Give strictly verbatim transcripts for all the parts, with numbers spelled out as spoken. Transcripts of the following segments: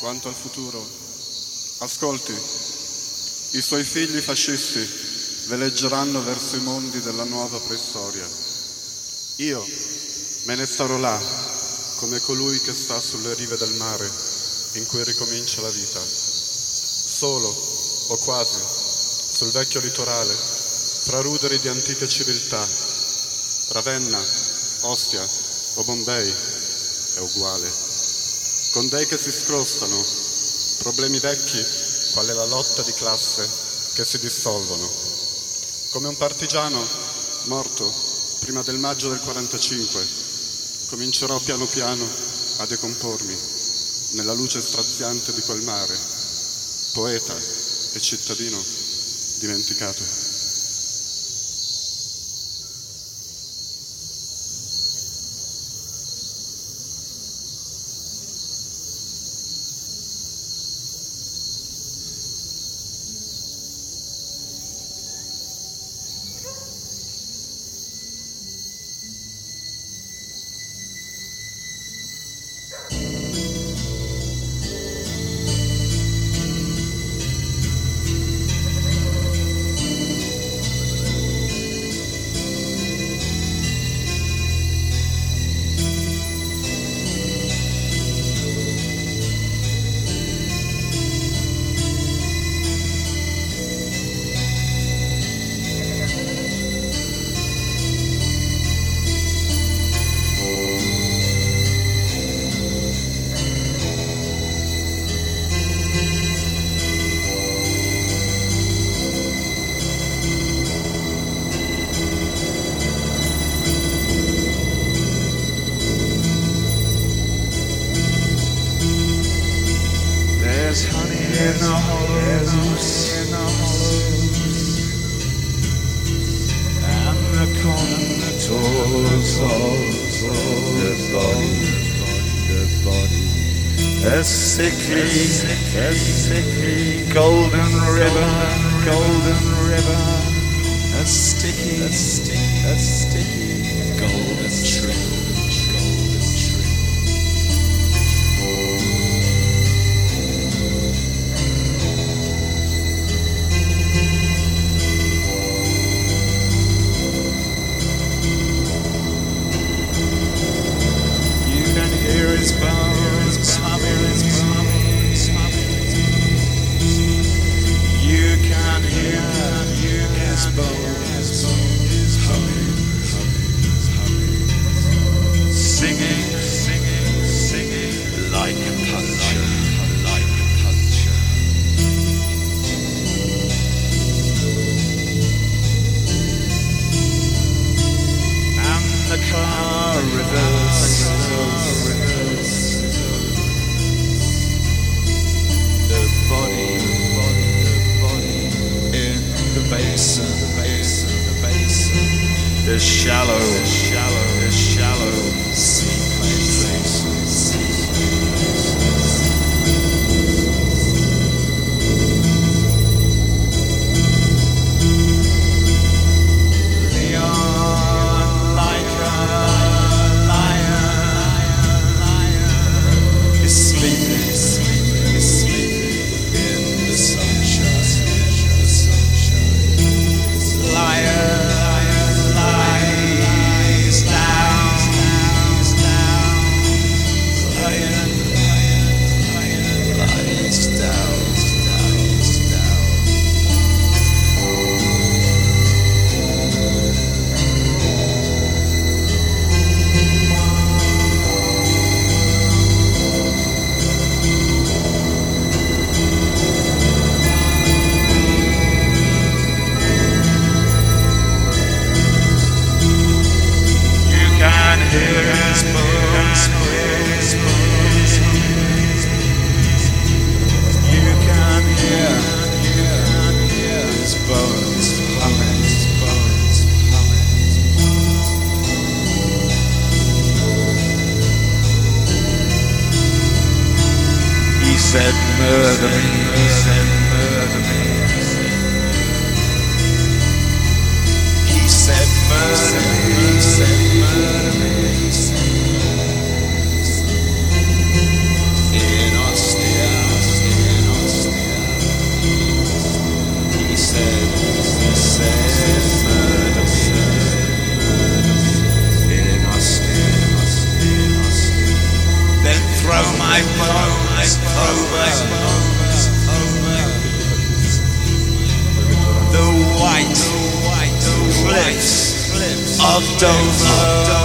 quanto al futuro. Ascolti, i suoi figli fascisti veleggeranno verso i mondi della nuova preistoria. Io me ne starò là, come colui che sta sulle rive del mare, in cui ricomincia la vita. Solo, o quasi, sul vecchio litorale, fra ruderi di antiche civiltà. Ravenna, Ostia o Bombay è uguale. Con dei che si scrostano, problemi vecchi, quale la lotta di classe, che si dissolvono. Come un partigiano morto prima del maggio del quarantacinque, comincerò piano piano a decompormi nella luce straziante di quel mare, poeta e cittadino dimenticato. In Ostia. throw my bones over the white cliffs of Dover.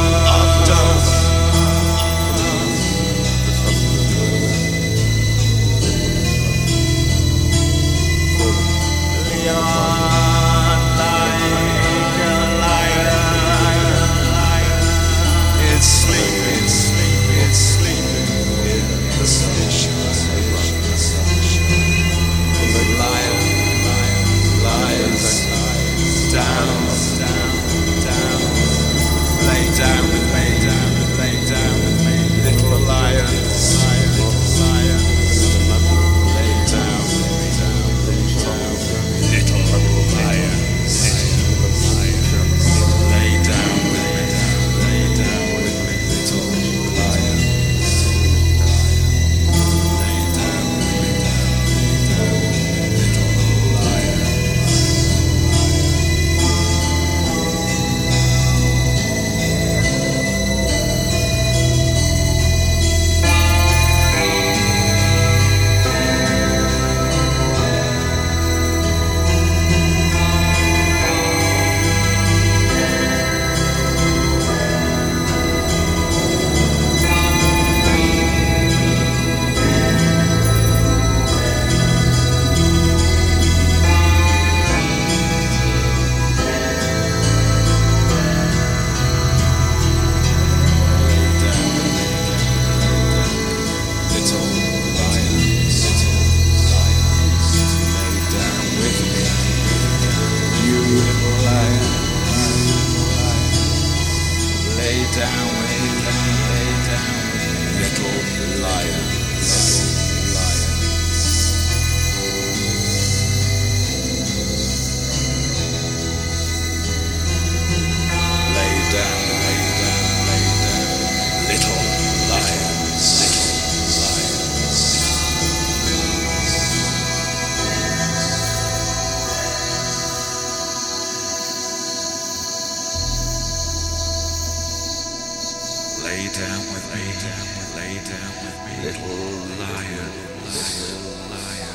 Lay down with me, lay down with me, little lion, little lion.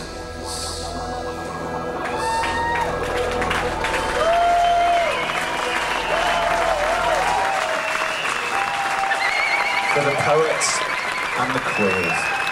For the poets and the queers.